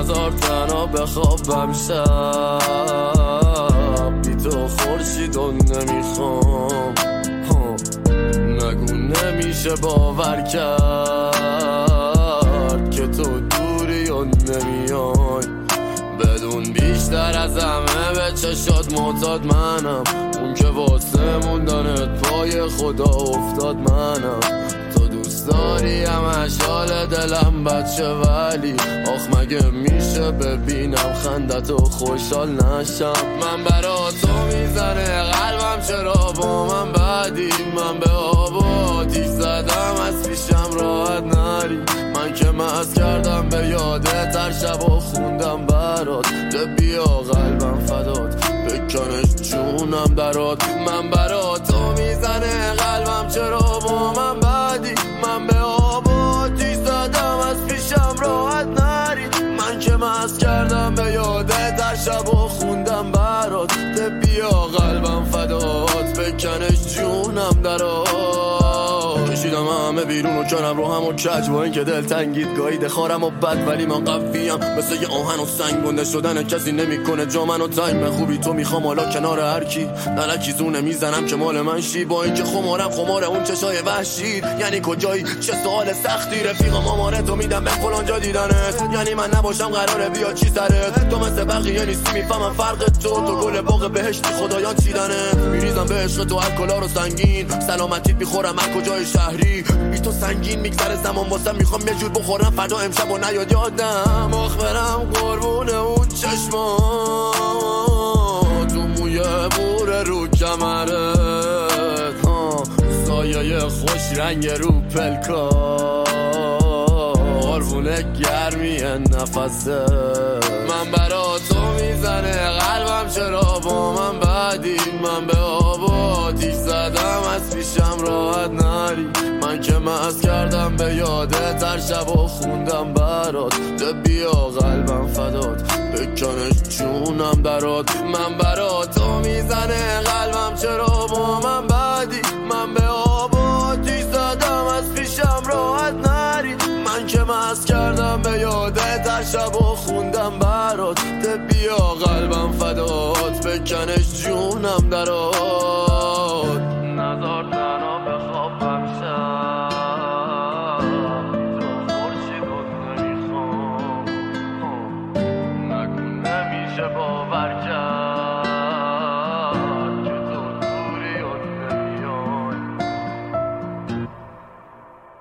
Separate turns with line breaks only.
نزار تنها بخوابم شب، بی تو خورشیدو نمیخوام. نگو نمیشه باور کرد که تو دوری و نمیای. بدون بیشتر از همه به چشات معتاد منم، اون که واسه موندنت پای خدا افتاد منم. تو دوست داری همش حال دلم بچه، ولی آخ مگه میشه ببینم خندتو خوشحال نشم. من برا تو میزنه قلبم، چرا با من بعدی؟ من به آب و آتیش زدم از پیشم راحت نری. من که مست کردم به یادت هر شب و خوندم برات، ده بیا قلبم فدات بکنش جونم درات. من برا تو میزنه قلبم، چرا با من بعدی؟ من به آب و آتیش زدم از پیشم راحت نری. من که مست کردم به یادت هر شب و خوندم برات، ده بیا قلبم فدات بکنش جونم درات. کشیدم همه بیرون و کنم رو هم و کج، با این که دل تنگید گاهی دخارم و بد، ولی من قویم مثل یه آهن و سنگ. گنده شدن کسی نمیکنه جا منو تنگ. من خوبی تو میخوام حالا کنار هر کی، نلکی زونه میزنم که مال من شی. با این که خمار اون چشای وحشی، یعنی کجایی؟ چه سوال سختی. رفیقم آماره تو میدم به فلان جا دیدنت، یعنی من نباشم قراره بیا چی سرت؟ تو مثل بقیه نیستی میفهمم فرق تو گل باغ بهشتی خدایان چیدنت. میریزم به عشق تو الکلا رو سنگین، سلامتیت میخورم از کجای شهری. بی تو سنگین میگذره زمان واسم، میخوام یه جور بخورم فردا امشب و نیاد یادم. آخ برم قربون اون چشما، تو موی بوره رو کمرت، سایه خوش رنگ رو پلکا، قربون گرمی نفسه. من برا تو میزنه قلبم، چرا با من بعدی؟ من به آب و آتیش زدم از پیشم راحت نری. من که مست کردم به یادت هر شب و خوندم برات، ده بیا قلبم فدات بکنش جونم درات. من برا تو میزنه قلبم، چرا با من بعدی؟ من به آب و آتیش زدم از پیشم راحت نری. من که مست کردم به یادت هر شب و خوندم برات، ده بیا قلبم فدات بکنش جونم درات. نزار تنها بخوابم شب، تو خورشیدو نمیخوام. نگو نمیشه با